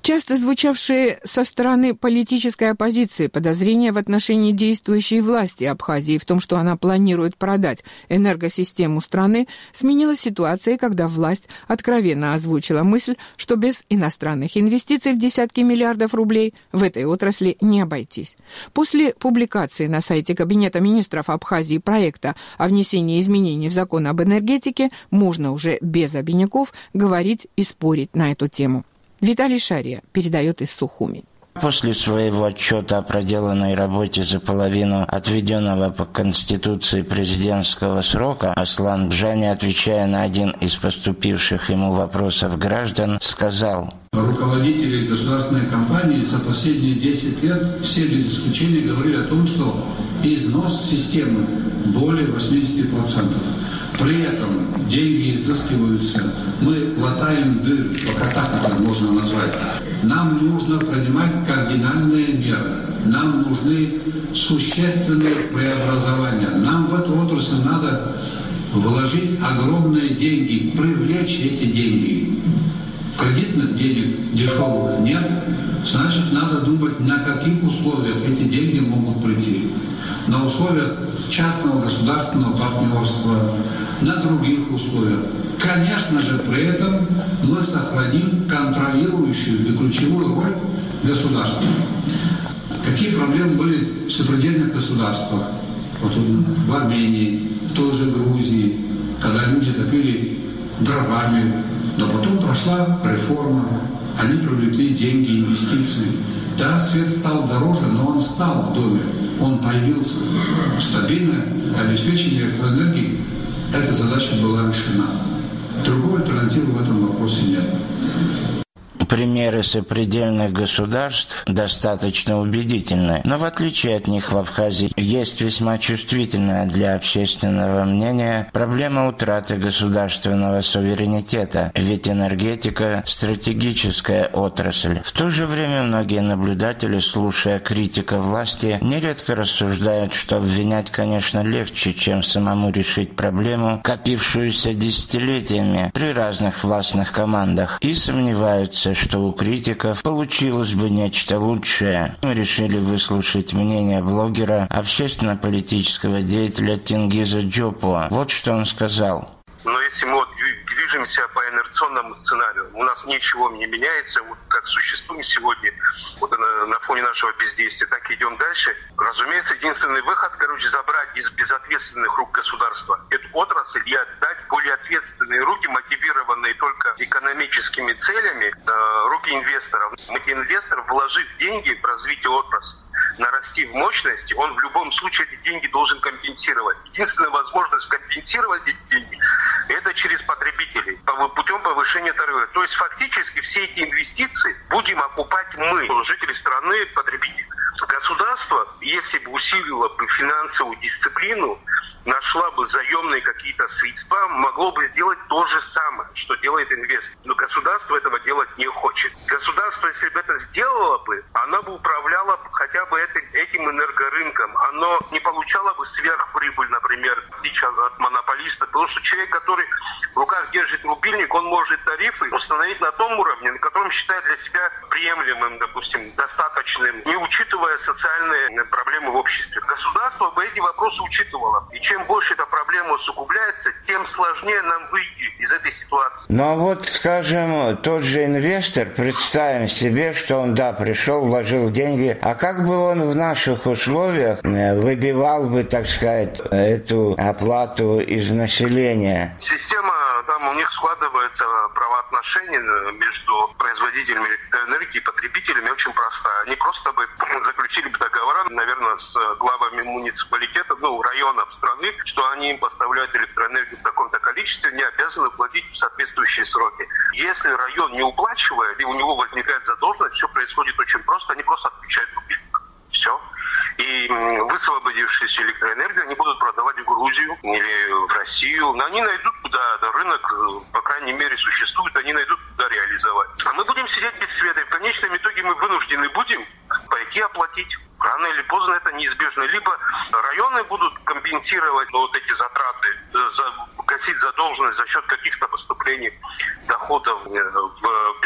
Часто звучавшие со стороны политической оппозиции подозрения в отношении действующей власти Абхазии в том, что она планирует продать энергосистему страны, сменилась ситуацией, когда власть откровенно озвучила мысль, что без иностранных инвестиций в десятки миллиардов рублей в этой отрасли не обойтись. После публикации на сайте Кабинета министров Абхазии проекта о внесении изменений в закон об энергетике можно уже без обиняков говорить и спорить на эту тему. Виталий Шария передает из Сухуми. После своего отчета о проделанной работе за половину отведенного по Конституции президентского срока, Аслан Бжани, отвечая на один из поступивших ему вопросов граждан, сказал: руководители государственной компании за последние 10 лет все без исключения говорили о том, что износ системы более 80%. При этом деньги изыскиваются, мы латаем дыры, пока так это можно назвать. Нам нужно принимать кардинальные меры, нам нужны существенные преобразования. Нам в эту отрасль надо вложить огромные деньги, привлечь эти деньги. Кредитных денег дешевых нет, значит, надо думать, на каких условиях эти деньги могут прийти. На условиях частного государственного партнерства, на других условиях. Конечно же, при этом мы сохраним контролирующую и ключевую роль государства. Какие проблемы были в сопредельных государствах? Вот в Армении, в той же Грузии, когда люди топили дровами, но потом прошла реформа, они привлекли деньги, инвестиции. Да, свет стал дороже, но он стал в доме, он появился. Стабильное обеспечение электроэнергии, эта задача была решена. Другой альтернативы в этом вопросе нет. Примеры сопредельных государств достаточно убедительны, но в отличие от них в Абхазии есть весьма чувствительная для общественного мнения проблема утраты государственного суверенитета, ведь энергетика – стратегическая отрасль. В то же время многие наблюдатели, слушая критика власти, нередко рассуждают, что обвинять, конечно, легче, чем самому решить проблему, копившуюся десятилетиями при разных властных командах, и сомневаются, что у критиков получилось бы нечто лучшее. Мы решили выслушать мнение блогера, общественно-политического деятеля Тенгиза Джопуа. Вот что он сказал. Но если мы движемся по инерционному сценарию, у нас ничего не меняется, вот как существуем сегодня, вот на фоне нашего бездействия, так идем дальше. Разумеется, единственный выход, забрать из безответственных рук государства эту отрасль и отдать более ответственные руки, мотивированные только экономическими целями, руки инвесторов. Инвестор, вложив деньги в развитие отрасли, нарастив мощности, он в любом случае эти деньги должен компенсировать. Единственная возможность компенсировать эти деньги – это через потребителей, путем повышения тарифа. То есть фактически все эти инвестиции будем окупать мы, жители страны, потребители. Государство, если бы усилило бы финансовую дисциплину, нашла бы заемные какие-то средства, могло бы сделать то же самое, что делает инвестор. Но государство этого делать не хочет. Государство, если бы это сделало бы, оно бы управляло хотя бы этим энергорынком. Оно не получало бы сверхприбыль, например, в отличие от монополиста. Потому что человек, который в руках держит рубильник, он может тарифы установить на том уровне, на котором считает для себя приемлемым, допустим, достаточным, не учитывая социальные проблемы в обществе. Государство бы эти вопросы учитывало. И чем больше эта проблема усугубляется, тем сложнее нам выйти из этой ситуации. Ну вот, скажем, тот же инвестор, представим себе, что он, пришел, вложил деньги, а как бы он в наших условиях выбивал бы, так сказать, эту оплату из населения? Система, там у них складывается правоотношения между производителями электроэнергии и потребителями очень простая. Они просто бы заключили бы договора, наверное, с главами муниципалитетов, районов страны, что они им поставляют электроэнергию в таком-то количестве, не обязаны платить в соответствующие сроки. Если район не уплачивает, и у него возникает задолженность, все происходит очень просто, они просто отключают рубильник. Все. И высвободившуюся электроэнергию они будут продавать в Грузию или в Россию. Но они найдут, куда рынок, по крайней мере, существует, они найдут, куда реализовать. А мы будем сидеть без света. И в конечном итоге мы вынуждены будем пойти оплатить. Рано или поздно это неизбежно. Либо районы будут компенсировать эти затраты, гасить задолженность за счет каких-то поступлений доходов в бюджет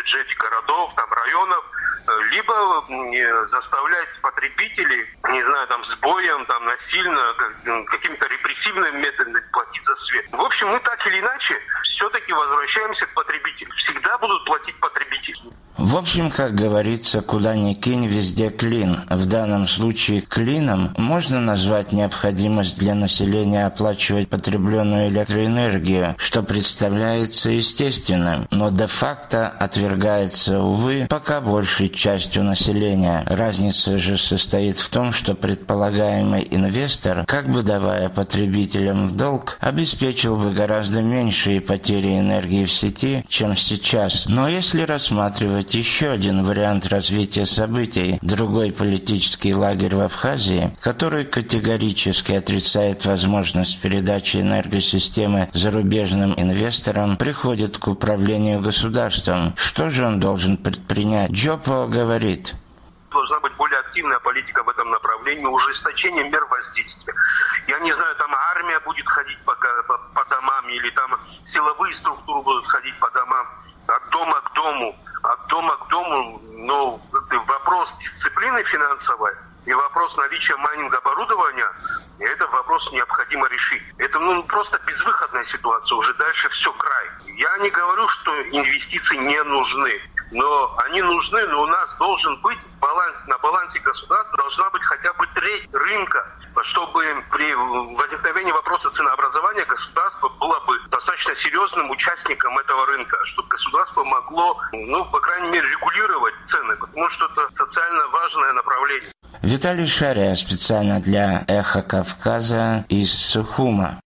бюджете городов, там, районов, либо заставлять потребителей, не знаю, там, сбоем, там, насильно, какими-то репрессивными методами платить за свет. В общем, мы так или иначе все-таки возвращаемся к потребителю. Всегда будут платить потребители. В общем, как говорится, куда ни кинь, везде клин. В данном случае клином можно назвать необходимость для населения оплачивать потребленную электроэнергию, что представляется естественным, но де-факто отвергается, увы, пока большей частью населения. Разница же состоит в том, что предполагаемый инвестор, как бы давая потребителям в долг, обеспечил бы гораздо меньшие потери энергии в сети, чем сейчас. Но если рассматривать еще один вариант развития событий, другой политический лагерь в Абхазии, который категорически отрицает возможность передачи энергосистемы зарубежным инвесторам, приходит к управлению государством. Что же он должен предпринять? Джопо говорит: должна быть более активная политика в этом направлении, ужесточение мер воздействия. Я не знаю, там армия будет ходить по домам, или там силовые структуры будут ходить по домам, от дома к дому, но вопрос дисциплины финансовой и вопрос наличия майнинг-оборудования, этот вопрос необходимо решить. Это просто безвыходная ситуация, уже дальше все край. Я не говорю, что инвестиции не нужны, но они нужны, но у нас должен быть на балансе государства должна быть хотя бы треть рынка, чтобы при возникновении вопроса ценообразования государство было бы достаточно серьезным участником этого рынка, чтобы государство могло, по крайней мере, регулировать цены, потому что это социально важное направление. Виталий Шария специально для «Эхо Кавказа» из Сухума.